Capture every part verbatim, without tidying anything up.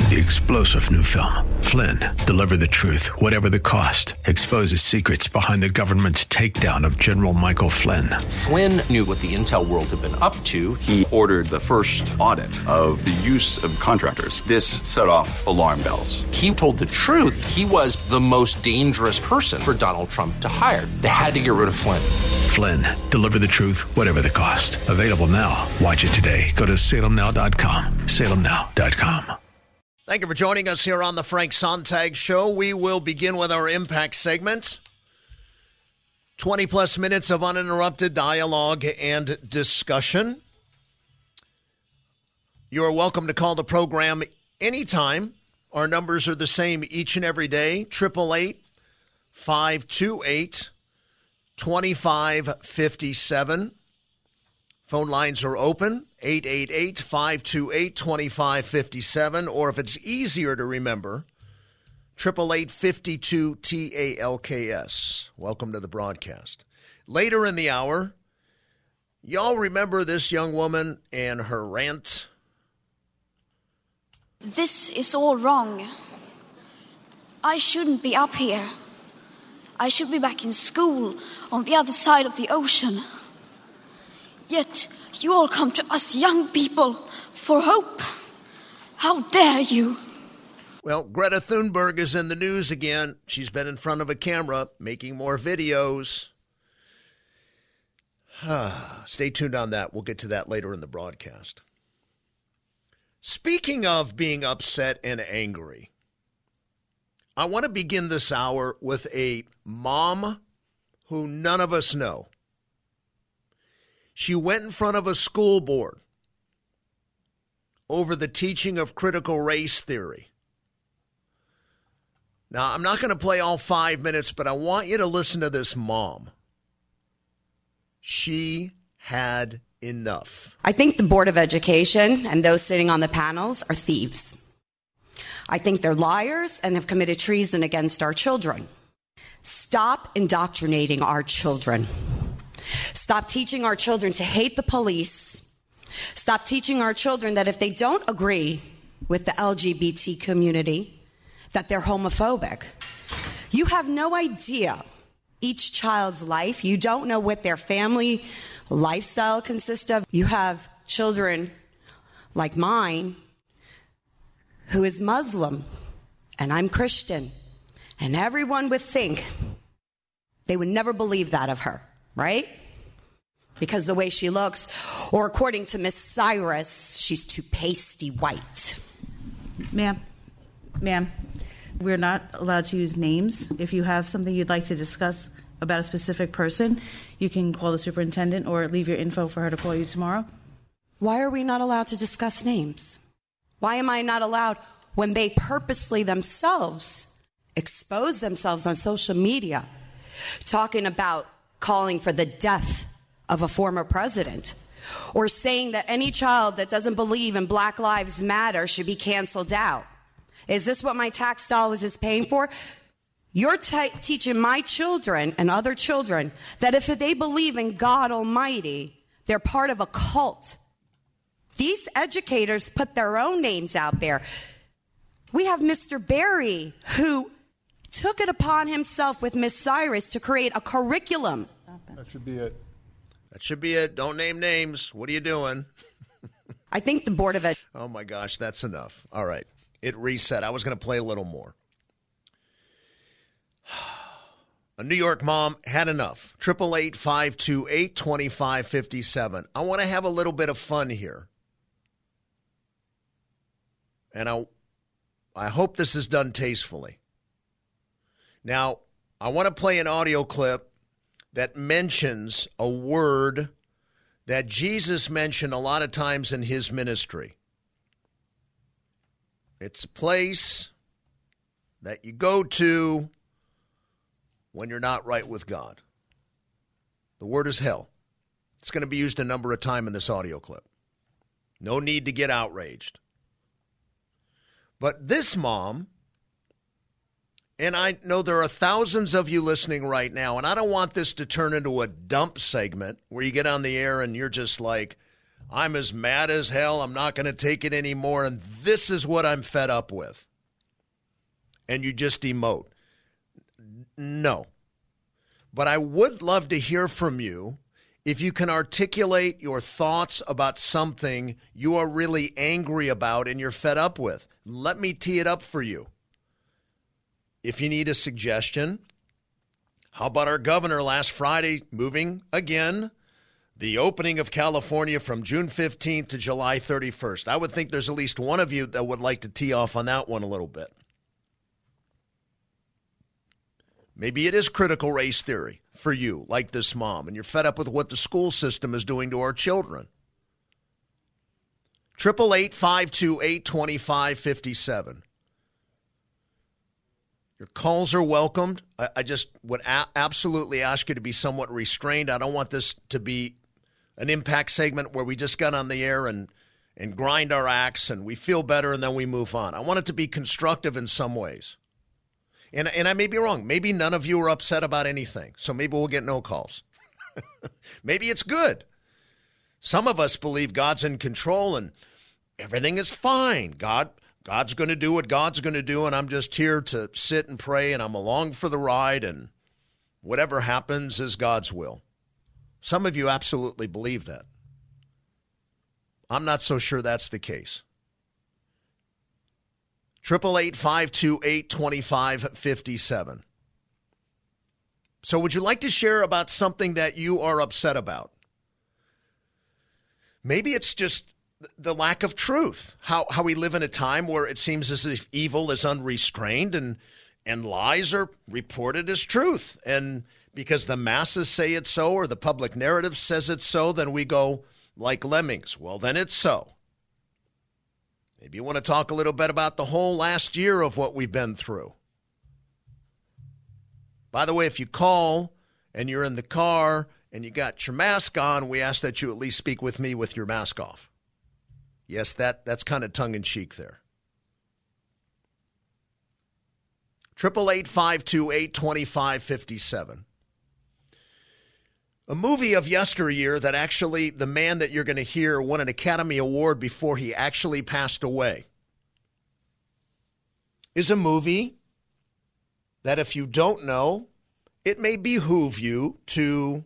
The explosive new film, Flynn, deliver the truth, whatever the cost, exposes secrets behind the government's takedown of General Michael Flynn. Flynn knew what the intel world had been up to. He ordered the first audit of the use of contractors. This set off alarm bells. He told the truth. He was the most dangerous person for Donald Trump to hire. They had to get rid of Flynn. Flynn, deliver the truth, whatever the cost. Available now. Watch it today. Go to salem now dot com. salem now dot com. Thank you for joining us here on the Frank Sontag Show. We will begin with our Impact segment. twenty-plus minutes of uninterrupted dialogue and discussion. You are welcome to call the program anytime. Our numbers are the same each and every day. eight eight eight, five two eight, two five five seven. Phone lines are open, eight eight eight, five two eight, two five five seven, or if it's easier to remember, eight eight eight, five two, T A L K S. Welcome to the broadcast. Later in the hour, y'all remember this young woman and her rant? This is all wrong. I shouldn't be up here. I should be back in school on the other side of the ocean. Yet you all come to us young people for hope. How dare you? Well, Greta Thunberg is in the news again. She's been in front of a camera making more videos. Stay tuned on that. We'll get to that later in the broadcast. Speaking of being upset and angry, I want to begin this hour with a mom who none of us know. She went in front of a school board over the teaching of critical race theory. Now, I'm not going to play all five minutes, but I want you to listen to this mom. She had enough. I think the Board of Education and those sitting on the panels are thieves. I think they're liars and have committed treason against our children. Stop indoctrinating our children. Stop teaching our children to hate the police. Stop teaching our children that if they don't agree with the L G B T community, that they're homophobic. You have no idea each child's life. You don't know what their family lifestyle consists of. You have children like mine who is Muslim, and I'm Christian, and everyone would think they would never believe that of her, right? Because the way she looks, or according to Miss Cyrus, she's too pasty white. Ma'am, ma'am, we're not allowed to use names. If you have something you'd like to discuss about a specific person, you can call the superintendent or leave your info for her to call you tomorrow. Why are we not allowed to discuss names? Why am I not allowed when they purposely themselves expose themselves on social media, talking about calling for the death of a former president, or saying that any child that doesn't believe in Black Lives Matter should be canceled out? Is this what my tax dollars is paying for? You're t- teaching my children and other children that if they believe in God Almighty, they're part of a cult. These educators put their own names out there. We have Mister Berry, who took it upon himself with Miss Cyrus to create a curriculum. That should be it. That should be it. Don't name names. What are you doing? I think the Board of Ed. Oh, my gosh, that's enough. All right. It reset. I was going to play a little more. A New York mom had enough. eight eight eight, five two eight, two five five seven. I want to have a little bit of fun here. And I, I hope this is done tastefully. Now, I want to play an audio clip that mentions a word that Jesus mentioned a lot of times in his ministry. It's a place that you go to when you're not right with God. The word is hell. It's going to be used a number of times in this audio clip. No need to get outraged. But this mom, and I know there are thousands of you listening right now, and I don't want this to turn into a dump segment where you get on the air and you're just like, I'm as mad as hell. I'm not going to take it anymore. And this is what I'm fed up with. And you just emote. No. But I would love to hear from you if you can articulate your thoughts about something you are really angry about and you're fed up with. Let me tee it up for you. If you need a suggestion, how about our governor last Friday moving again the opening of California from June fifteenth to July thirty-first? I would think there's at least one of you that would like to tee off on that one a little bit. Maybe it is critical race theory for you, like this mom, and you're fed up with what the school system is doing to our children. eight eight eight, five two eight, two five five seven. Your calls are welcomed. I, I just would a- absolutely ask you to be somewhat restrained. I don't want this to be an impact segment where we just got on the air and, and grind our axe and we feel better and then we move on. I want it to be constructive in some ways. And and I may be wrong. Maybe none of you are upset about anything, so maybe we'll get no calls. Maybe it's good. Some of us believe God's in control and everything is fine. God, God's going to do what God's going to do, and I'm just here to sit and pray, and I'm along for the ride, and whatever happens is God's will. Some of you absolutely believe that. I'm not so sure that's the case. eight eight eight, five two eight, two five five seven. So would you like to share about something that you are upset about? Maybe it's just the lack of truth, how how we live in a time where it seems as if evil is unrestrained and, and lies are reported as truth. And because the masses say it's so or the public narrative says it's so, then we go like lemmings. Well, then it's so. Maybe you want to talk a little bit about the whole last year of what we've been through. By the way, if you call and you're in the car and you got your mask on, we ask that you at least speak with me with your mask off. Yes, that, that's kind of tongue-in-cheek there. eight eight eight, five two eight, two five five seven. A movie of yesteryear that actually the man that you're going to hear won an Academy Award before he actually passed away is a movie that if you don't know, it may behoove you to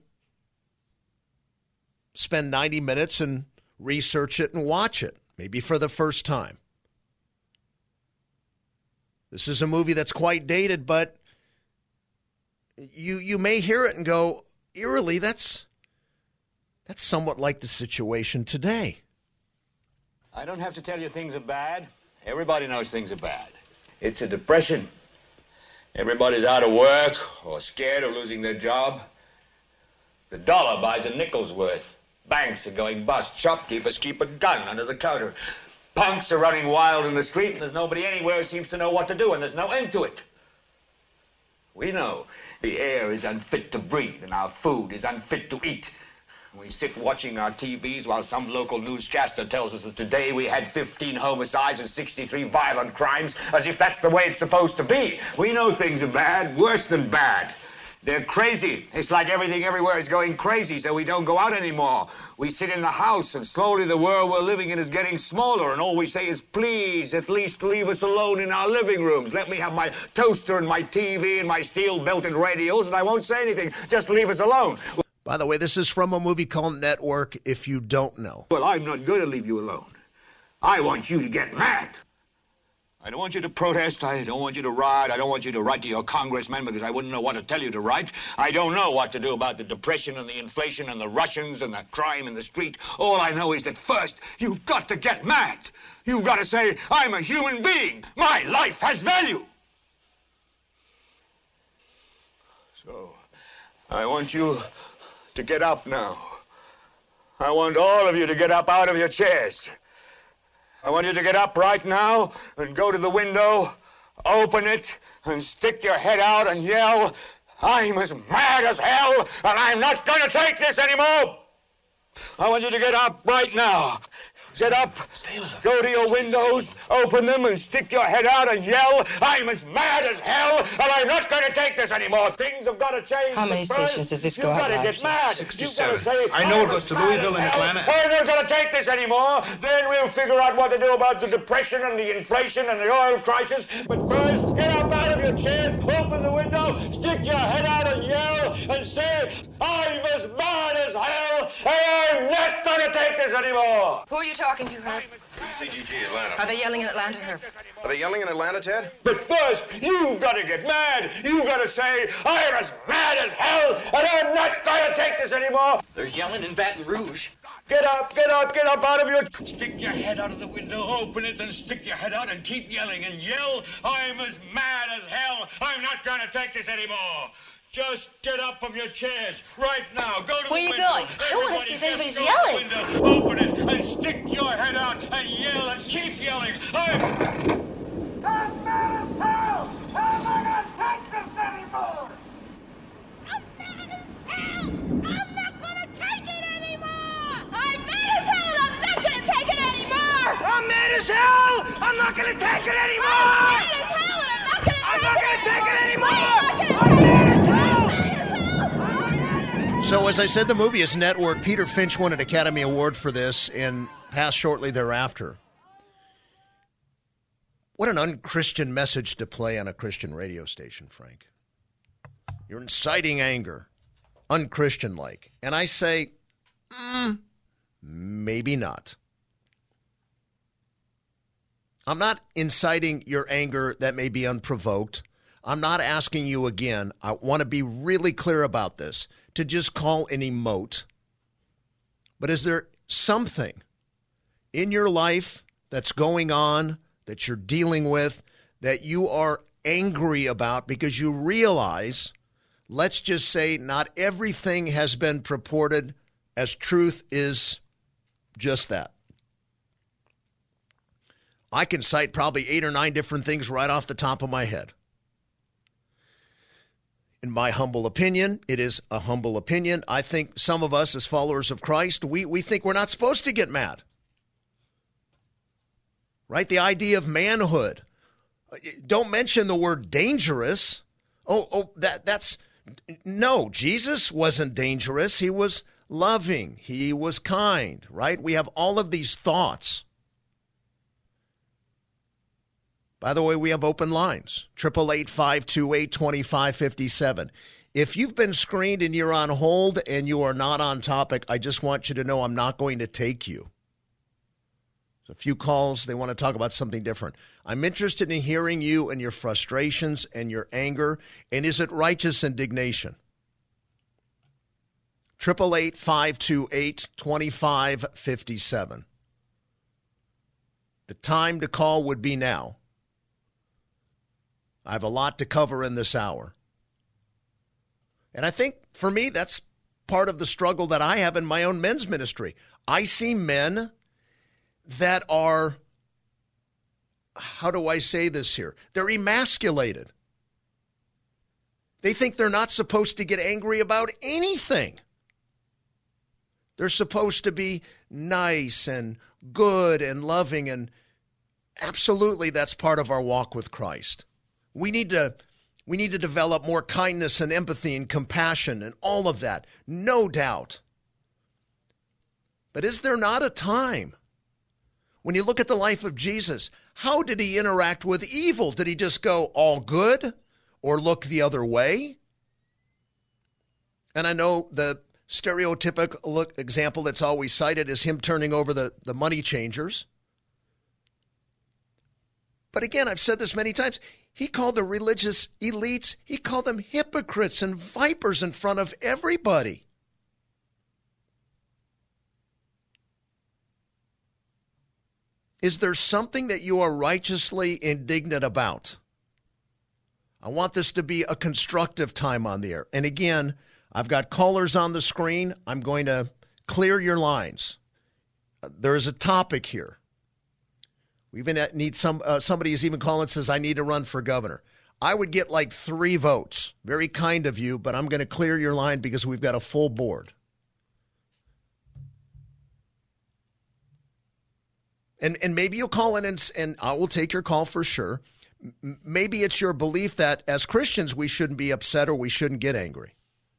spend ninety minutes and research it and watch it, maybe for the first time. This is a movie that's quite dated, but you you may hear it and go, eerily, that's that's somewhat like the situation today. I don't have to tell you things are bad. Everybody knows things are bad. It's a depression. Everybody's out of work or scared of losing their job. The dollar buys a nickel's worth. Banks are going bust. Shopkeepers keep a gun under the counter. Punks are running wild in the street, and there's nobody anywhere who seems to know what to do, and there's no end to it. We know the air is unfit to breathe, and our food is unfit to eat. We sit watching our T Vs while some local newscaster tells us that today we had fifteen homicides and sixty-three violent crimes, as if that's the way it's supposed to be. We know things are bad, worse than bad. They're crazy. It's like everything everywhere is going crazy, so we don't go out anymore. We sit in the house, and slowly the world we're living in is getting smaller, and all we say is, please, at least leave us alone in our living rooms. Let me have my toaster and my T V and my steel-belted radios, and I won't say anything. Just leave us alone. By the way, this is from a movie called Network, if you don't know. Well, I'm not going to leave you alone. I want you to get mad. I don't want you to protest. I don't want you to riot. I don't want you to write to your congressman because I wouldn't know what to tell you to write. I don't know what to do about the depression and the inflation and the Russians and the crime in the street. All I know is that first, you've got to get mad. You've got to say, I'm a human being. My life has value. So, I want you to get up now. I want all of you to get up out of your chairs. I want you to get up right now and go to the window, open it, and stick your head out and yell, I'm as mad as hell, and I'm not going to take this anymore. I want you to get up right now. Get up, go to your windows, open them, and stick your head out and yell, I'm as mad as hell, and I'm not going to take this anymore. Things have got to change. How many First, stations does this go You've out? got to get mad. sixty-seven. You've got to say, I know I'm it goes as to mad Louisville as and hell. Atlanta. I'm not going to take this anymore. Then we'll figure out what to do about the depression and the inflation and the oil crisis. But first, get up out of your chairs, open the window, stick your head out and yell, and say, I'm as mad as hell, and I'm not going to take this anymore. Who are you talking to, Herb? C G G, Atlanta. Are they yelling in Atlanta, Herb? Are they yelling in Atlanta, Ted? But first, you've got to get mad. You've got to say, I'm as mad as hell, and I'm not going to take this anymore. They're yelling in Baton Rouge. Get up, get up, get up out of your... Stick your head out of the window, open it, and stick your head out and keep yelling and yell, I'm as mad as hell, I'm not going to take this anymore. Just get up from your chairs right now. Go to Where the you window. going? I want to see if anybody's go yelling. To the window, open it and stick your head out and yell and keep yelling. I'm... I'm mad as hell! I'm not going to take this anymore! I'm mad as hell! I'm not going to take it anymore! I'm mad as hell! I'm not going to take it anymore! I'm mad as hell! I'm not going to take it anymore! I'm mad as hell and I'm not going to I'm take not it going to take it anymore! anymore! I'm not gonna I'm mad as hell! So, as I said, the movie is Network. Peter Finch won an Academy Award for this and passed shortly thereafter. What an unchristian message to play on a Christian radio station, Frank. You're inciting anger, unchristian-like. And I say, mm, maybe not. I'm not inciting your anger that may be unprovoked. I'm not asking you again, I want to be really clear about this, to just call and emote. But is there something in your life that's going on, that you're dealing with, that you are angry about because you realize, let's just say, not everything has been purported as truth is just that? I can cite probably eight or nine different things right off the top of my head. In my humble opinion, it is a humble opinion. I think some of us as followers of Christ, we, we think we're not supposed to get mad. Right? The idea of manhood. Don't mention the word dangerous. Oh, oh, that that's, no, Jesus wasn't dangerous. He was loving. He was kind, right? We have all of these thoughts. By the way, we have open lines, eight eight eight, five two eight, two five five seven. If you've been screened and you're on hold and you are not on topic, I just want you to know I'm not going to take you. There's a few calls, they want to talk about something different. I'm interested in hearing you and your frustrations and your anger, and is it righteous indignation? eight eight eight, five two eight, two five five seven. The time to call would be now. I have a lot to cover in this hour. And I think, for me, that's part of the struggle that I have in my own men's ministry. I see men that are, how do I say this here? They're emasculated. They think they're not supposed to get angry about anything. They're supposed to be nice and good and loving, and absolutely that's part of our walk with Christ. We need to we need to develop more kindness and empathy and compassion and all of that, no doubt. But is there not a time when you look at the life of Jesus, how did he interact with evil? Did he just go all good or look the other way? And I know the stereotypical example that's always cited is him turning over the, the money changers. But again, I've said this many times. He called the religious elites, he called them hypocrites and vipers in front of everybody. Is there something that you are righteously indignant about? I want this to be a constructive time on the air. And again, I've got callers on the screen. I'm going to clear your lines. There is a topic here. We even need some, uh, somebody is even calling and says, I need to run for governor. I would get like three votes. Very kind of you, but I'm going to clear your line because we've got a full board. And and maybe you'll call in and, and I will take your call for sure. M- maybe it's your belief that as Christians we shouldn't be upset or we shouldn't get angry.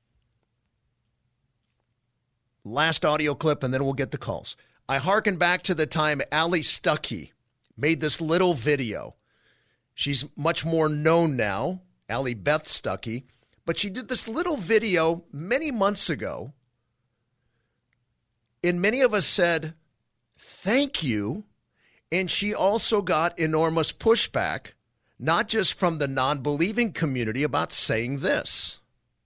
Last audio clip and then we'll get the calls. I hearken back to the time Allie Stuckey made this little video. She's much more known now, Allie Beth Stuckey, but she did this little video many months ago. And many of us said, thank you. And she also got enormous pushback, not just from the non-believing community, about saying this.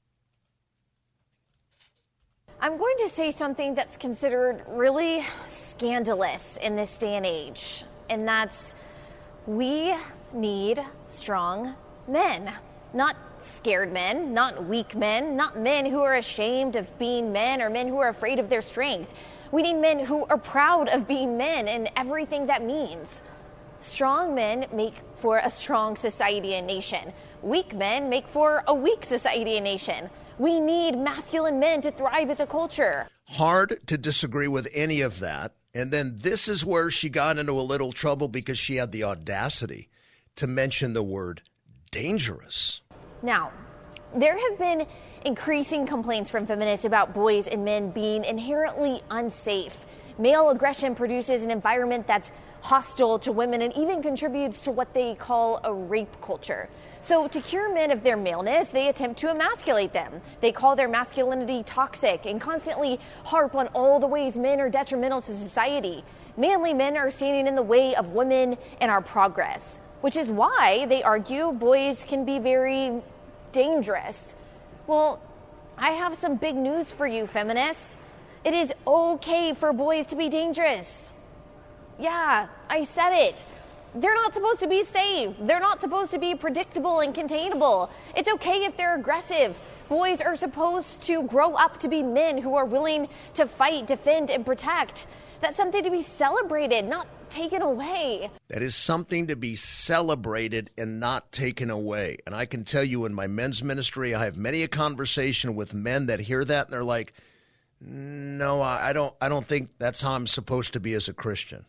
I'm going to say something that's considered really scandalous in this day and age, and that's we need strong men, not scared men, not weak men, not men who are ashamed of being men or men who are afraid of their strength. We need men who are proud of being men and everything that means. Strong men make for a strong society and nation. Weak men make for a weak society and nation. We need masculine men to thrive as a culture. Hard to disagree with any of that. And then this is where she got into a little trouble because she had the audacity to mention the word dangerous. Now, there have been increasing complaints from feminists about boys and men being inherently unsafe. Male aggression produces an environment that's hostile to women and even contributes to what they call a rape culture. So to cure men of their maleness, they attempt to emasculate them. They call their masculinity toxic and constantly harp on all the ways men are detrimental to society. Manly men are standing in the way of women and our progress, which is why they argue boys can be very dangerous. Well, I have some big news for you, feminists. It is okay for boys to be dangerous. Yeah, I said it. They're not supposed to be safe. They're not supposed to be predictable and containable. It's okay if they're aggressive. Boys are supposed to grow up to be men who are willing to fight, defend, and protect. That's something to be celebrated, not taken away. That is something to be celebrated and not taken away. And I can tell you in my men's ministry, I have many a conversation with men that hear that and they're like, no, I don't, I don't think that's how I'm supposed to be as a Christian.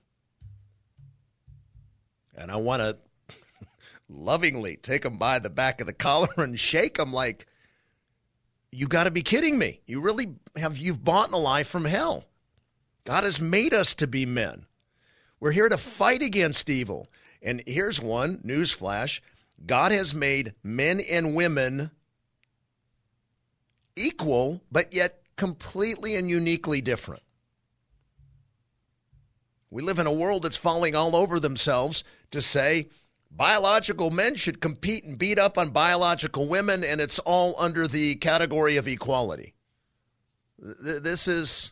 And I want to lovingly take them by the back of the collar and shake them like, you got to be kidding me. You really have, you've bought a lie from hell. God has made us to be men. We're here to fight against evil. And here's one, newsflash. God has made men and women equal, but yet completely and uniquely different. We live in a world that's falling all over themselves to say biological men should compete and beat up on biological women, and it's all under the category of equality. This is,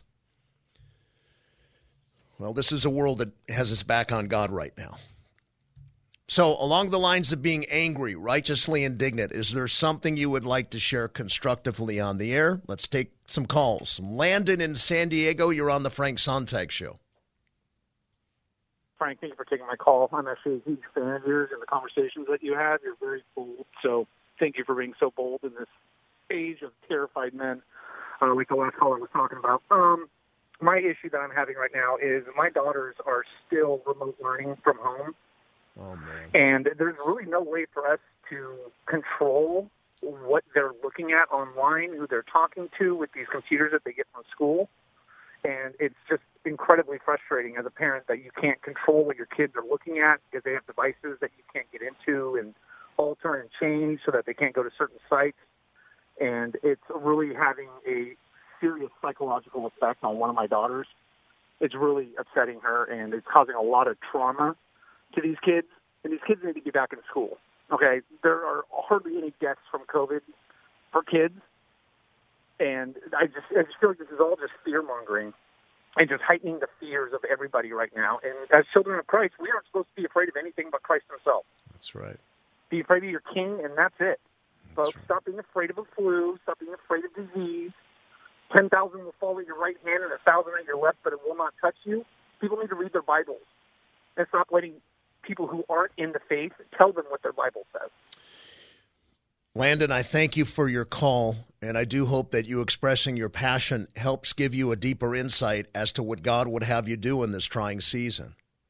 well, this is a world that has its back on God right now. So along the lines of being angry, righteously indignant, is there something you would like to share constructively on the air? Let's take some calls. Landon in San Diego, you're on the Frank Sontag Show. Frank, thank you for taking my call. I'm actually a huge fan of yours and the conversations that you have. You're very bold, so thank you for being so bold in this age of terrified men, uh, like the last caller was talking about. Um, my issue that I'm having right now is my daughters are still remote learning from home. Oh, man. And there's really no way for us to control what they're looking at online, who they're talking to with these computers that they get from school. And it's just incredibly frustrating as a parent that you can't control what your kids are looking at because they have devices that you can't get into and alter and change so that they can't go to certain sites. And it's really having a serious psychological effect on one of my daughters. It's really upsetting her, and it's causing a lot of trauma to these kids. And these kids need to be back in school. Okay, there are hardly any deaths from COVID for kids. And I just, I just feel like this is all just fear-mongering and just heightening the fears of everybody right now. And as children of Christ, we aren't supposed to be afraid of anything but Christ himself. That's right. Be afraid of your king, and that's it. That's Folks, right. Stop being afraid of a flu. Stop being afraid of disease. ten thousand will fall at your right hand and one thousand at your left, but it will not touch you. People need to read their Bibles and stop letting people who aren't in the faith tell them what their Bible says. Landon, I thank you for your call, and I do hope that you expressing your passion helps give you a deeper insight as to what God would have you do in this trying season.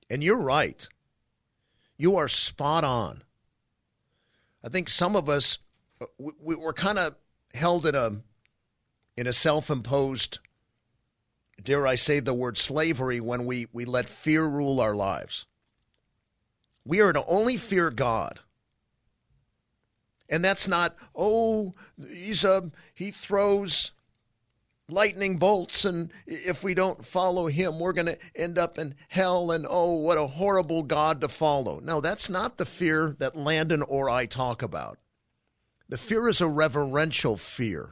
And you're right. You are spot on. I think some of us, we, we're kind of held in a, in a self-imposed, dare I say the word slavery, when we, we let fear rule our lives. We are to only fear God. And that's not, oh, he's a, he throws lightning bolts, and if we don't follow him, we're going to end up in hell, and oh, what a horrible God to follow. No, that's not the fear that Landon or I talk about. The fear is a reverential fear.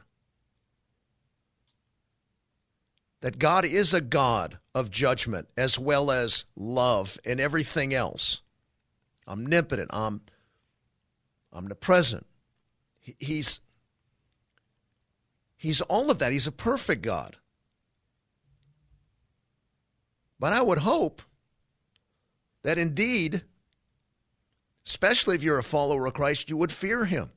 That God is a God of judgment as well as love and everything else. Omnipotent, om, omnipresent. He, he's He's all of that. He's a perfect God. But I would hope that indeed, especially if you're a follower of Christ, you would fear him.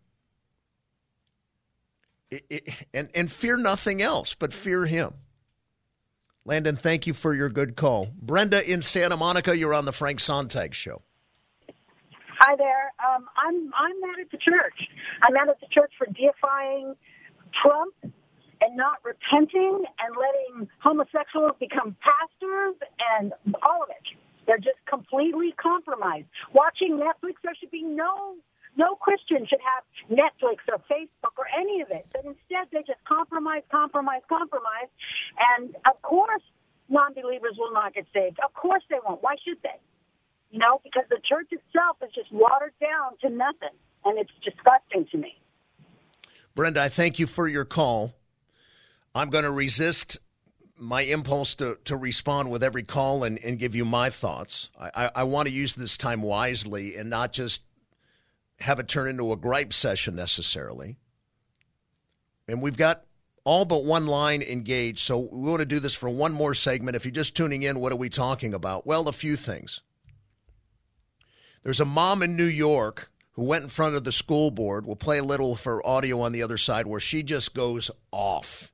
It, it, and, and fear nothing else, but fear him. Landon, thank you for your good call. Brenda in Santa Monica, you're on the Frank Sontag Show. Hi there. Um, I'm I'm mad at the church. I'm mad at the church for deifying Trump and not repenting and letting homosexuals become pastors and all of it. They're just completely compromised. Watching Netflix, there should be no no Christian should have Netflix or Facebook or any of it. But instead, they just compromise, compromise, compromise. And of course, non-believers will not get saved. Of course they won't. Why should they? You know, because the church itself is just watered down to nothing. And it's disgusting to me. Brenda, I thank you for your call. I'm going to resist my impulse to, to respond with every call and, and give you my thoughts. I, I, I want to use this time wisely and not just have it turn into a gripe session necessarily. And we've got all but one line engaged, so we want to do this for one more segment. If you're just tuning in, what are we talking about? Well, a few things. There's a mom in New York who went in front of the school board. We'll play a little for audio on the other side where she just goes off.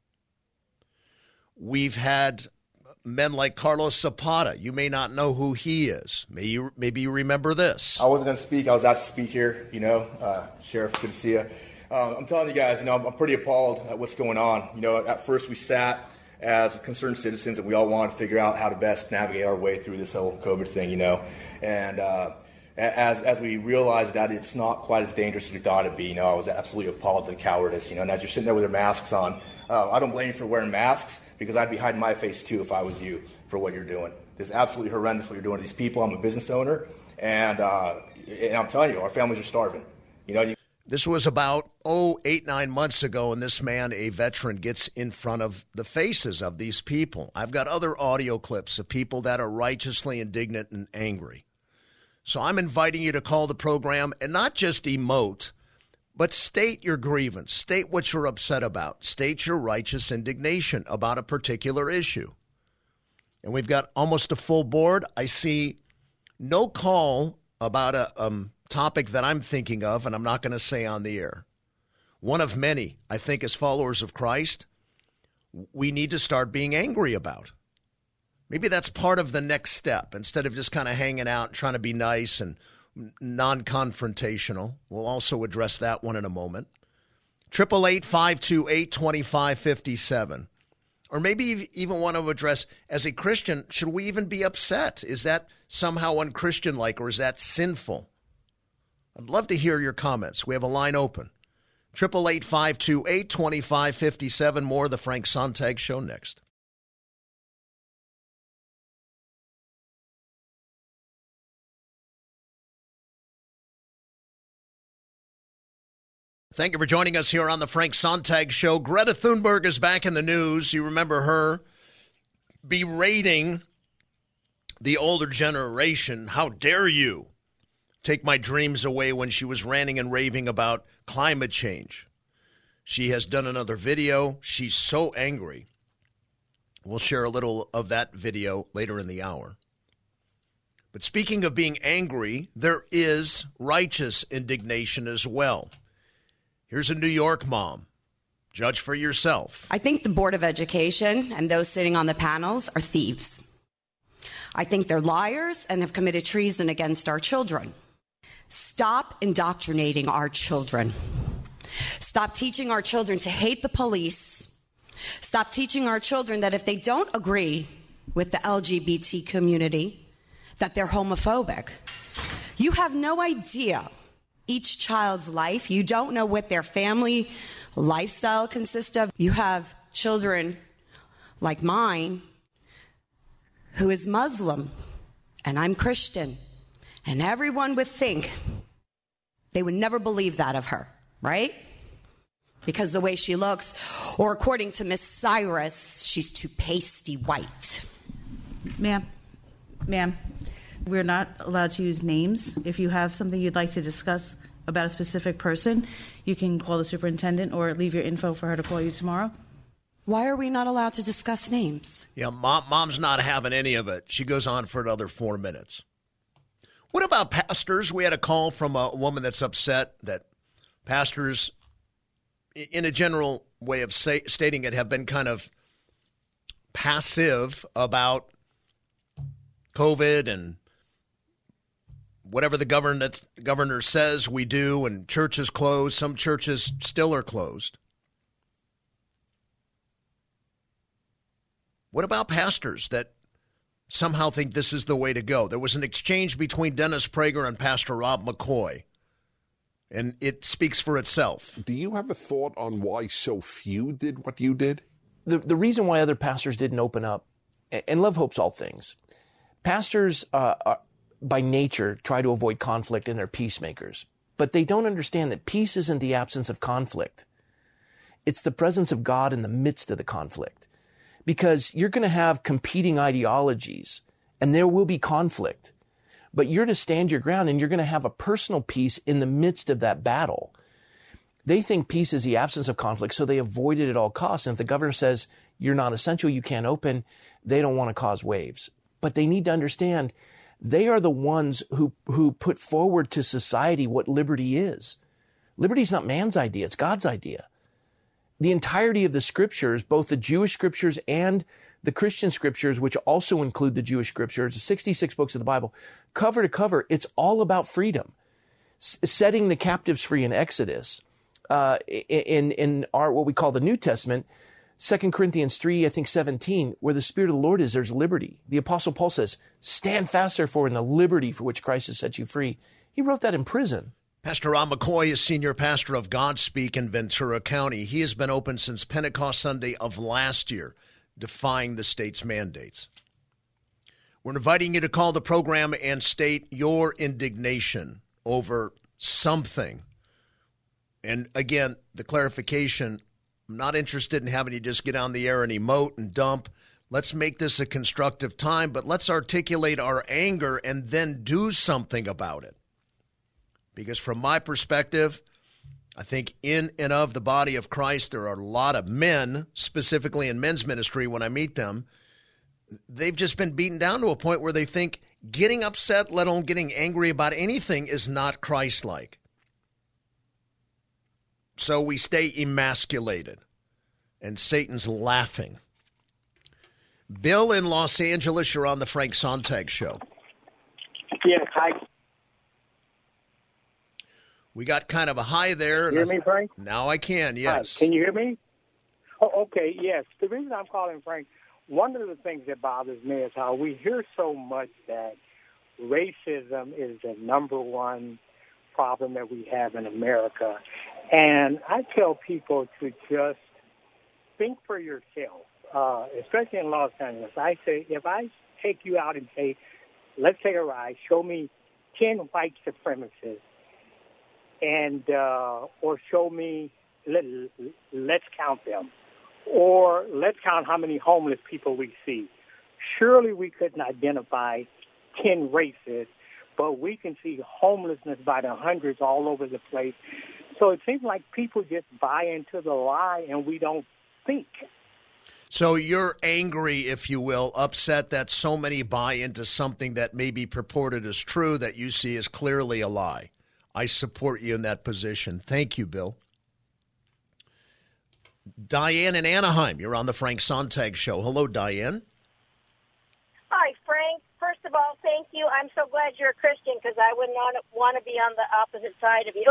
We've had men like Carlos Zapata. You may not know who he is. Maybe you, maybe you remember this. I wasn't going to speak. I was asked to speak here, you know. Uh, Sheriff, good to see you. Uh, I'm telling you guys, you know, I'm, I'm pretty appalled at what's going on. You know, at first we sat as concerned citizens and we all wanted to figure out how to best navigate our way through this whole COVID thing, you know. And uh, as as we realized that it's not quite as dangerous as we thought it'd be, you know, I was absolutely appalled at the cowardice, you know. And as you're sitting there with your masks on, uh, I don't blame you for wearing masks, because I'd be hiding my face too if I was you for what you're doing. It's absolutely horrendous what you're doing to these people. I'm a business owner, and, uh, and I'm telling you, our families are starving. You know. You- This was about, oh, eight, nine months ago, and this man, a veteran, gets in front of the faces of these people. I've got other audio clips of people that are righteously indignant and angry. So I'm inviting you to call the program and not just emote, but state your grievance. State what you're upset about. State your righteous indignation about a particular issue. And we've got almost a full board. I see no call about a um, topic that I'm thinking of, and I'm not going to say on the air. One of many, I think, as followers of Christ, we need to start being angry about. Maybe that's part of the next step, instead of just kind of hanging out and trying to be nice and non-confrontational. We'll also address that one in a moment. eight eight eight, five two eight, two five five seven. Or maybe you even want to address, as a Christian, should we even be upset? Is that somehow unchristian-like, or is that sinful? I'd love to hear your comments. We have a line open. eight eight eight, five two eight, two five five seven. More of the Frank Sontag Show next. Thank you for joining us here on the Frank Sontag Show. Greta Thunberg is back in the news. You remember her berating the older generation. How dare you take my dreams away, when she was ranting and raving about climate change. She has done another video. She's so angry. We'll share a little of that video later in the hour. But speaking of being angry, there is righteous indignation as well. Here's a New York mom. Judge for yourself. I think the Board of Education and those sitting on the panels are thieves. I think they're liars and have committed treason against our children. Stop indoctrinating our children. Stop teaching our children to hate the police. Stop teaching our children that if they don't agree with the L G B T community, that they're homophobic. You have no idea each child's life. You don't know what their family lifestyle consists of. You have children like mine who is Muslim, and I'm Christian, and everyone would think they would never believe that of her, right? Because the way she looks, or according to Miss Cyrus, she's too pasty white. Ma'am, ma'am, we're not allowed to use names. If you have something you'd like to discuss about a specific person, you can call the superintendent or leave your info for her to call you tomorrow. Why are we not allowed to discuss names? Yeah, mom, mom's not having any of it. She goes on for another four minutes. What about pastors? We had a call from a woman that's upset that pastors, in a general way of say, stating it, have been kind of passive about COVID and whatever the governor, governor says we do, and churches closed. Some churches still are closed. What about pastors that somehow think this is the way to go? There was an exchange between Dennis Prager and Pastor Rob McCoy, and it speaks for itself. Do you have a thought on why so few did what you did? The, the reason why other pastors didn't open up, and love hopes all things, pastors uh, are, by nature try to avoid conflict and they're peacemakers. But they don't understand that peace isn't the absence of conflict. It's the presence of God in the midst of the conflict. Because you're going to have competing ideologies and there will be conflict. But you're to stand your ground and you're going to have a personal peace in the midst of that battle. They think peace is the absence of conflict, so they avoid it at all costs. And if the governor says you're not essential, you can't open, they don't want to cause waves. But they need to understand they are the ones who, who put forward to society what liberty is. Liberty is not man's idea, it's God's idea. The entirety of the scriptures, both the Jewish scriptures and the Christian scriptures, which also include the Jewish scriptures, sixty-six books of the Bible, cover to cover, it's all about freedom. S- setting the captives free in Exodus. Uh, in, in our, what we call the New Testament, Second Corinthians three, I think seventeen, where the Spirit of the Lord is, there's liberty. The Apostle Paul says, stand fast therefore in the liberty for which Christ has set you free. He wrote that in prison. Pastor Rob McCoy is senior pastor of Godspeak in Ventura County. He has been open since Pentecost Sunday of last year, defying the state's mandates. We're inviting you to call the program and state your indignation over something. And again, the clarification, I'm not interested in having you just get on the air and emote and dump. Let's make this a constructive time, but let's articulate our anger and then do something about it. Because from my perspective, I think in and of the body of Christ, there are a lot of men, specifically in men's ministry when I meet them, they've just been beaten down to a point where they think getting upset, let alone getting angry about anything, is not Christ-like. So we stay emasculated, and Satan's laughing. Bill in Los Angeles, you're on the Frank Sontag Show. Yes, hi. We got kind of a high there. Hear me, Frank? Now I can, yes. Hi. Can you hear me? Oh, okay, yes. The reason I'm calling, Frank, one of the things that bothers me is how we hear so much that racism is the number one problem that we have in America. And I tell people to just think for yourself, uh, especially in Los Angeles. I say, if I take you out and say, let's take a ride, show me ten white supremacists, and uh, or show me, let, let's count them, or let's count how many homeless people we see. Surely we couldn't identify ten races, but we can see homelessness by the hundreds all over the place. So it seems like people just buy into the lie and we don't think. So you're angry, if you will, upset that so many buy into something that may be purported as true that you see as clearly a lie. I support you in that position. Thank you, Bill. Diane in Anaheim, you're on the Frank Sontag Show. Hello, Diane. Hi, Frank. Frank, first of all, thank you. I'm so glad you're a Christian because I would not want to be on the opposite side of you.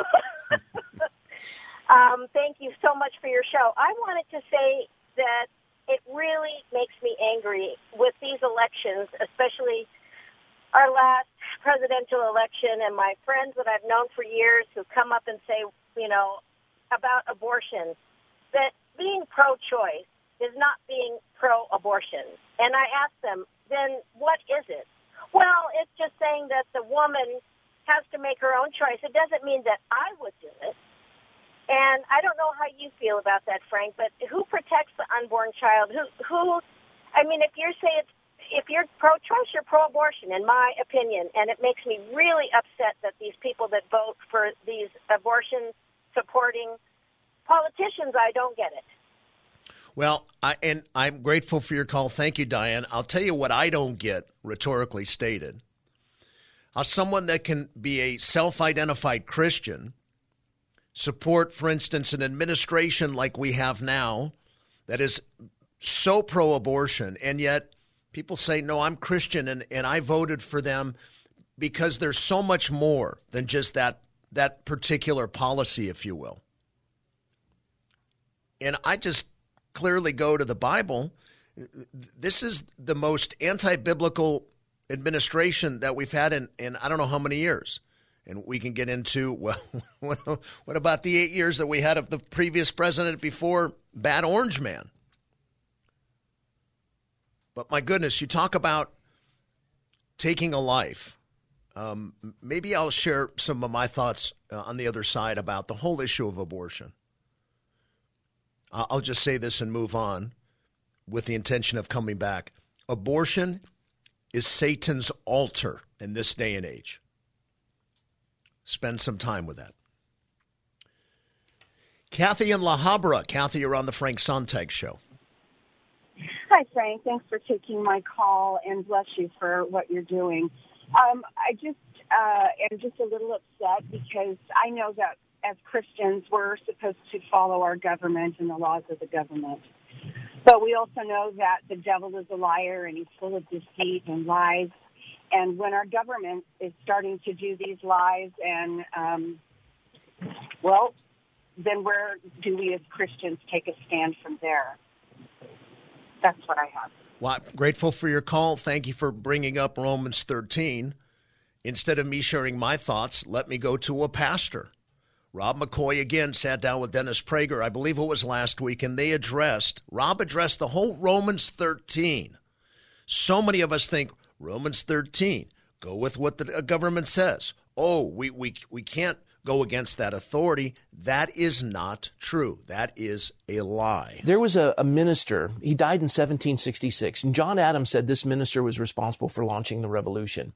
um, thank you so much for your show. I wanted to say that it really makes me angry with these elections, especially our last presidential election, and my friends that I've known for years who come up and say, you know, about abortion, that being pro-choice is not being pro-abortion. And I ask them, then what is it? Well, it's just saying that the woman has to make her own choice. It doesn't mean that I would do it. And I don't know how you feel about that, Frank, but who protects the unborn child? Who, who? I mean, if you're saying, if you're pro-choice, you're pro-abortion, in my opinion. And it makes me really upset that these people that vote for these abortion-supporting politicians, I don't get it. Well, I, and I'm grateful for your call. Thank you, Diane. I'll tell you what I don't get, rhetorically stated. How someone that can be a self-identified Christian support, for instance, an administration like we have now that is so pro-abortion, and yet people say, no, I'm Christian, and, and I voted for them because there's so much more than just that that particular policy, if you will. And I just clearly go to the Bible. This is the most anti-biblical administration that we've had in, in I don't know how many years. And we can get into, well, what about the eight years that we had of the previous president before Bad Orange Man? But my goodness, you talk about taking a life. Um, maybe I'll share some of my thoughts uh, on the other side about the whole issue of abortion. Uh, I'll just say this and move on with the intention of coming back. Abortion is Satan's altar in this day and age. Spend some time with that. Kathy in La Habra. Kathy, you're on the Frank Sontag Show. Hi, Frank. Thanks for taking my call, and bless you for what you're doing. Um, I just uh, am just a little upset because I know that as Christians, we're supposed to follow our government and the laws of the government. But we also know that the devil is a liar, and he's full of deceit and lies. And when our government is starting to do these lies, and, um, well, then where do we as Christians take a stand from there? That's what I have. Well, I'm grateful for your call. Thank you for bringing up Romans thirteen. Instead of me sharing my thoughts, let me go to a pastor. Rob McCoy again sat down with Dennis Prager, I believe it was last week, and they addressed, Rob addressed the whole Romans thirteen. So many of us think, Romans thirteen, go with what the government says. Oh, we, we, we can't go against that authority. That is not true. That is a lie. There was a, a minister, he died in seventeen sixty-six, and John Adams said this minister was responsible for launching the revolution.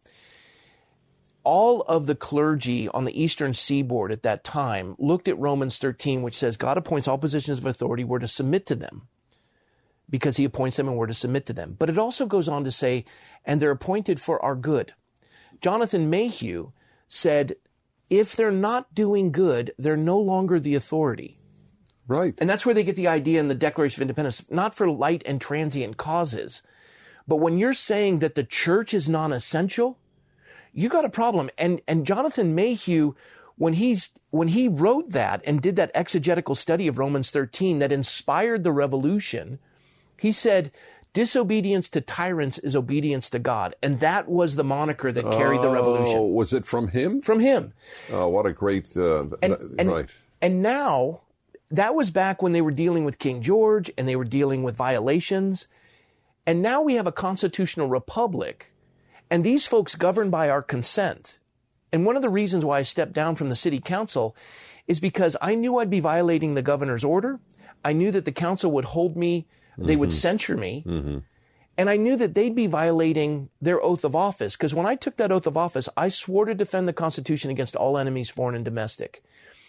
All of the clergy on the eastern seaboard at that time looked at Romans thirteen, which says God appoints all positions of authority, we're to submit to them because he appoints them and we're to submit to them. But it also goes on to say, and they're appointed for our good. Jonathan Mayhew said, if they're not doing good, they're no longer the authority. Right. And that's where they get the idea in the Declaration of Independence, not for light and transient causes. But when you're saying that the church is non-essential, you got a problem. And and Jonathan Mayhew, when he's when he wrote that and did that exegetical study of Romans thirteen that inspired the revolution, he said, disobedience to tyrants is obedience to God. And that was the moniker that carried the revolution. Oh, was it from him? From him. Oh, what a great, uh, and, th- and, right. And now, that was back when they were dealing with King George and they were dealing with violations. And now we have a constitutional republic, and these folks govern by our consent. And one of the reasons why I stepped down from the city council is because I knew I'd be violating the governor's order. I knew that the council would hold me, they mm-hmm. would censure me. Mm-hmm. And I knew that they'd be violating their oath of office, because when I took that oath of office, I swore to defend the Constitution against all enemies, foreign and domestic.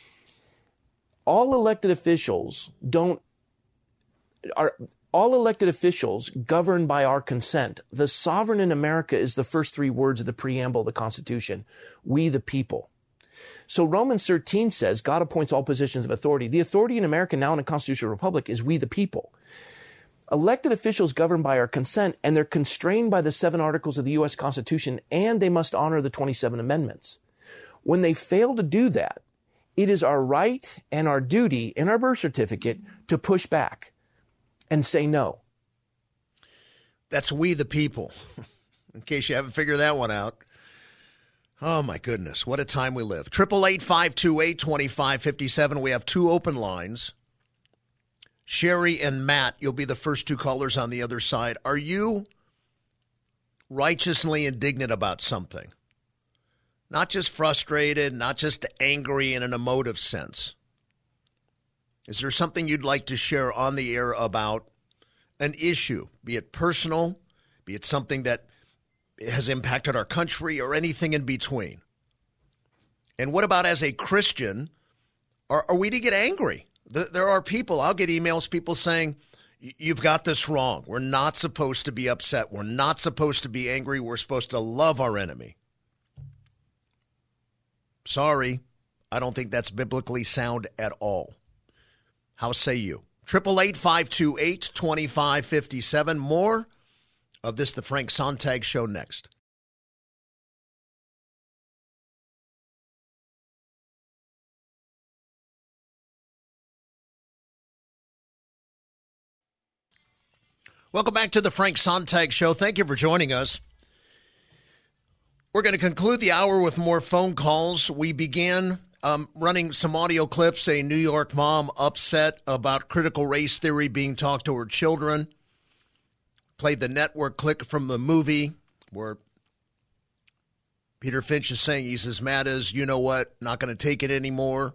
All elected officials don't are all elected officials govern by our consent. The sovereign in America is the first three words of the preamble of the Constitution. We the people. So Romans thirteen says God appoints all positions of authority. The authority in America now in a constitutional republic is we the people. Elected officials govern by our consent, and they're constrained by the seven articles of the U S Constitution, and they must honor the twenty-seven amendments. When they fail to do that, it is our right and our duty in our birth certificate to push back and say no. That's we the people, in case you haven't figured that one out. Oh, my goodness. What a time we live. eight eight eight, five two eight, two five five seven. We have two open lines. Sherry and Matt, you'll be the first two callers on the other side. Are you righteously indignant about something? Not just frustrated, not just angry in an emotive sense. Is there something you'd like to share on the air about an issue, be it personal, be it something that has impacted our country, or anything in between? And what about as a Christian, are, are we to get angry? There are people, I'll get emails, people saying, you've got this wrong. We're not supposed to be upset. We're not supposed to be angry. We're supposed to love our enemy. Sorry, I don't think that's biblically sound at all. How say you? eight eight eight, five two eight, two five five seven. More of this, The Frank Sontag Show, next. Welcome back to the Frank Sontag Show. Thank you for joining us. We're going to conclude the hour with more phone calls. We began um, running some audio clips, a New York mom upset about critical race theory being taught to her children. Played the network clip from the movie where Peter Finch is saying he's as mad as, you know what, not going to take it anymore.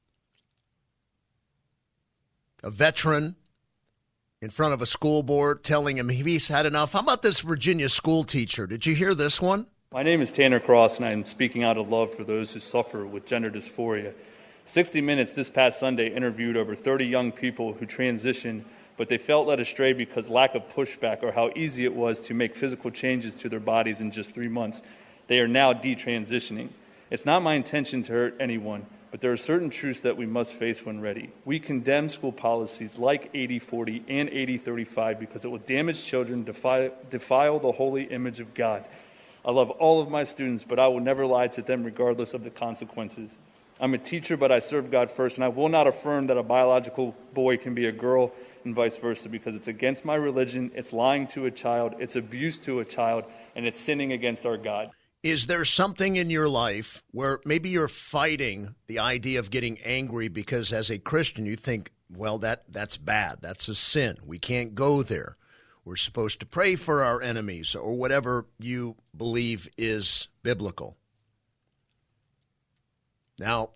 A veteran in front of a school board telling him he's had enough. How about this Virginia school teacher? Did you hear this one? My name is Tanner Cross, and I'm speaking out of love for those who suffer with gender dysphoria. sixty minutes this past Sunday interviewed over thirty young people who transitioned, but they felt led astray because lack of pushback or how easy it was to make physical changes to their bodies in just three months. They are now detransitioning. It's not my intention to hurt anyone, but there are certain truths that we must face when ready. We condemn school policies like eighty forty and eighty thirty-five because it will damage children, defile, defile the holy image of God. I love all of my students, but I will never lie to them regardless of the consequences. I'm a teacher, but I serve God first, and I will not affirm that a biological boy can be a girl and vice versa because it's against my religion, it's lying to a child, it's abuse to a child, and it's sinning against our God. Is there something in your life where maybe you're fighting the idea of getting angry because as a Christian you think, well, that that's bad, that's a sin, we can't go there. We're supposed to pray for our enemies or whatever you believe is biblical. Now,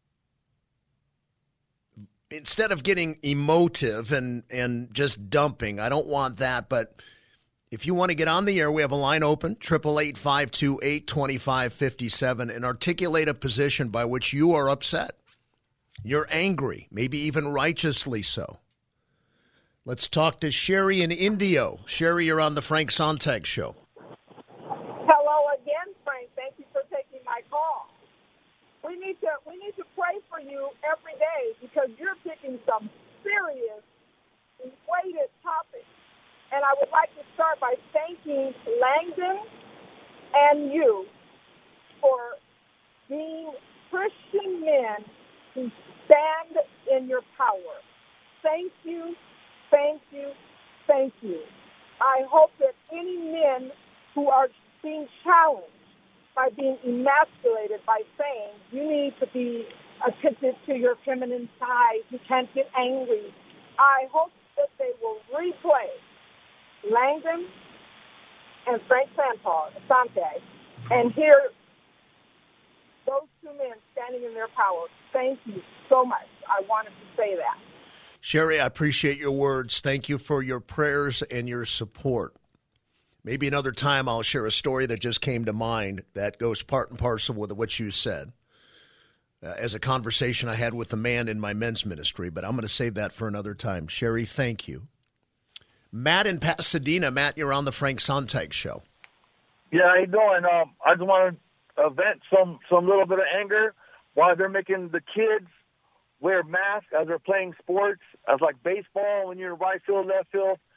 instead of getting emotive and, and just dumping, I don't want that, but if you want to get on the air, we have a line open, eight eight eight, five two eight, two five five seven, and articulate a position by which you are upset. You're angry, maybe even righteously so. Let's talk to Sherry in Indio. Sherry, you're on the Frank Sontag Show. Hello again, Frank. Thank you for taking my call. We need to we need to pray for you every day because you're picking some serious, weighted topics. And I would like to start by thanking Langdon and you for being Christian men who stand in your power. Thank you, thank you, thank you. I hope that any men who are being challenged by being emasculated by saying you need to be attentive to your feminine side, you can't get angry, I hope that they will replay Langdon and Frank Sontag and hear those two men standing in their power. Thank you so much. I wanted to say that. Sherry, I appreciate your words. Thank you for your prayers and your support. Maybe another time I'll share a story that just came to mind that goes part and parcel with what you said uh, as a conversation I had with a man in my men's ministry, but I'm going to save that for another time. Sherry, thank you. Matt in Pasadena. Matt, you're on the Frank Sontag Show. Yeah, how you doing? Um, I just want to vent some, some little bit of anger while they're making the kids wear masks as they're playing sports, as like baseball when you're in right field, left field.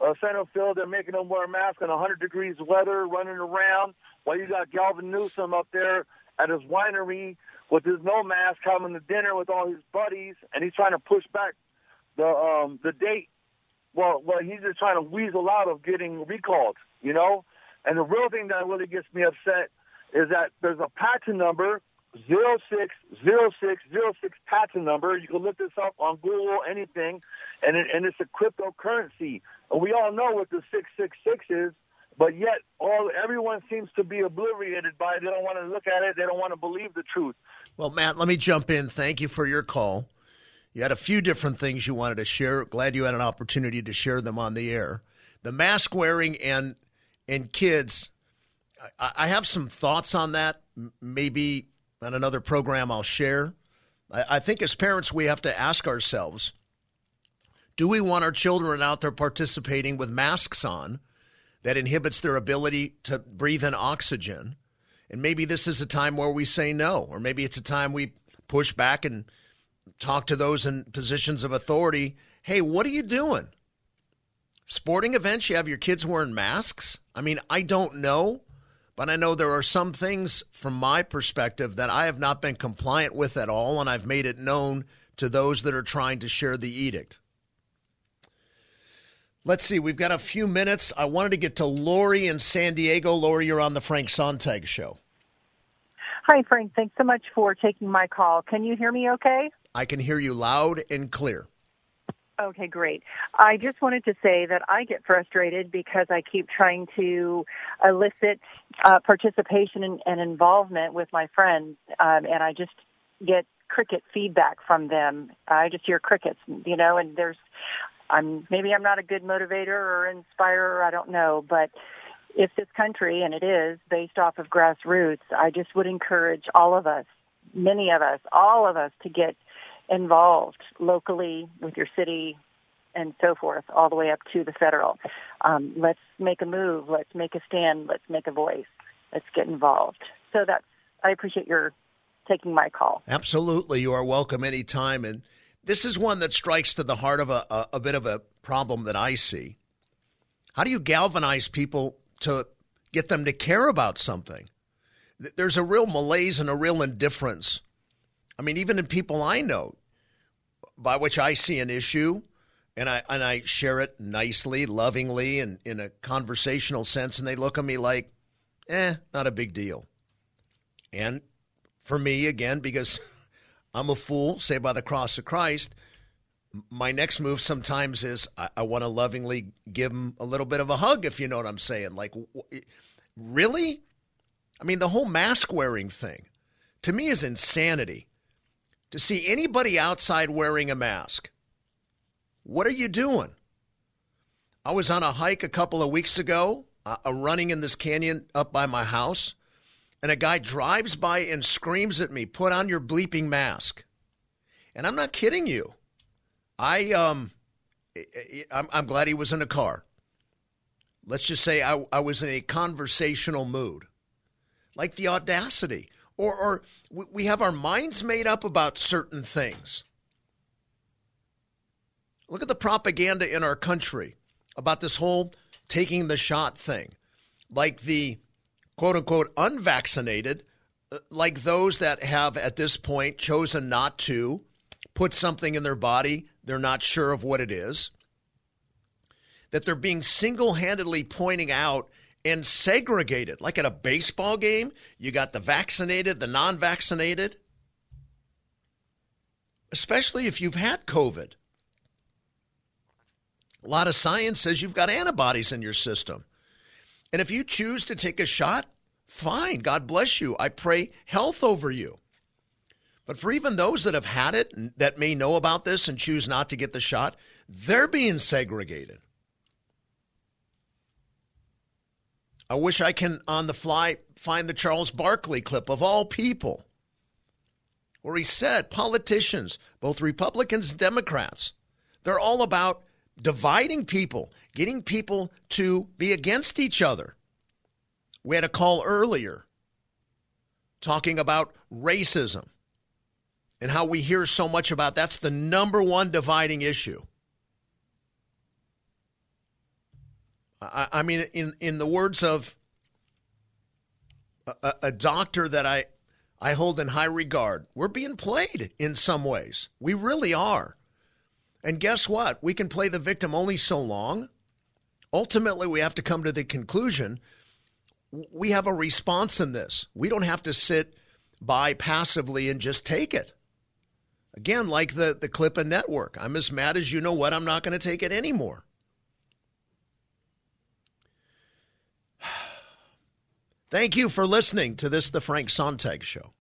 uh, center field. They're making them wear a mask in one hundred degrees weather, running around, while you got Galvin Newsom up there at his winery with his no mask, having a dinner with all his buddies, and he's trying to push back the um, the date. Well, well, he's just trying to weasel out of getting recalled, you know? And the real thing that really gets me upset is that there's a patent number, zero six zero six zero six patent number. You can look this up on Google, anything, and it, and it's a cryptocurrency. And we all know what the six six six is, but yet all everyone seems to be obliterated by it. They don't want to look at it. They don't want to believe the truth. Well, Matt, let me jump in. Thank you for your call. You had a few different things you wanted to share. Glad you had an opportunity to share them on the air. The mask wearing and and kids, I, I have some thoughts on that. Maybe on another program I'll share. I, I think as parents we have to ask ourselves, do we want our children out there participating with masks on that inhibits their ability to breathe in oxygen? And maybe this is a time where we say no, or maybe it's a time we push back and talk to those in positions of authority. Hey, what are you doing? Sporting events, you have your kids wearing masks? I mean, I don't know, but I know there are some things from my perspective that I have not been compliant with at all, and I've made it known to those that are trying to share the edict. Let's see, we've got a few minutes. I wanted to get to Lori in San Diego. Lori, you're on the Frank Sontag Show. Hi, Frank. Thanks so much for taking my call. Can you hear me okay? I can hear you loud and clear. Okay, great. I just wanted to say that I get frustrated because I keep trying to elicit uh, participation and, and involvement with my friends, um, and I just get cricket feedback from them. I just hear crickets, you know, and there's I'm maybe I'm not a good motivator or inspirer, I don't know, but if this country, and it is, based off of grassroots, I just would encourage all of us, many of us, all of us to get involved locally with your city and so forth, all the way up to the federal. Um, let's make a move. Let's make a stand. Let's make a voice. Let's get involved. So that's, I appreciate your taking my call. Absolutely. You are welcome anytime. And this is one that strikes to the heart of a, a, a bit of a problem that I see. How do you galvanize people to get them to care about something? There's a real malaise and a real indifference. I mean, even in people I know, by which I see an issue, and I and I share it nicely, lovingly, and in a conversational sense, and they look at me like, eh, not a big deal. And for me, again, because I'm a fool, saved by the cross of Christ, my next move sometimes is I, I want to lovingly give them a little bit of a hug, if you know what I'm saying. Like, really? I mean, the whole mask wearing thing, to me, is insanity. To see anybody outside wearing a mask, what are you doing? I was on a hike a couple of weeks ago, uh, running in this canyon up by my house, and a guy drives by and screams at me, "Put on your bleeping mask." And I'm not kidding you. I um, I'm, I'm glad he was in a car. Let's just say I, I was in a conversational mood, like the audacity. Or, or we have our minds made up about certain things. Look at the propaganda in our country about this whole taking the shot thing. Like the quote-unquote unvaccinated, like those that have at this point chosen not to put something in their body they're not sure of what it is. That they're being single-handedly pointing out and segregated. Like at a baseball game, you got the vaccinated, the non-vaccinated. Especially if you've had COVID. A lot of science says you've got antibodies in your system. And if you choose to take a shot, fine. God bless you. I pray health over you. But for even those that have had it, and that may know about this and choose not to get the shot, they're being segregated. I wish I can, on the fly, find the Charles Barkley clip of all people, where he said politicians, both Republicans and Democrats, they're all about dividing people, getting people to be against each other. We had a call earlier talking about racism and how we hear so much about that's the number one dividing issue. I, I mean, in, in the words of a, a doctor that I, I hold in high regard, we're being played in some ways. We really are. And guess what? We can play the victim only so long. Ultimately, we have to come to the conclusion we have a response in this. We don't have to sit by passively and just take it. Again, like the, the Clippa Network. I'm as mad as you know what. I'm not going to take it anymore. Thank you for listening to this, The Frank Sontag Show.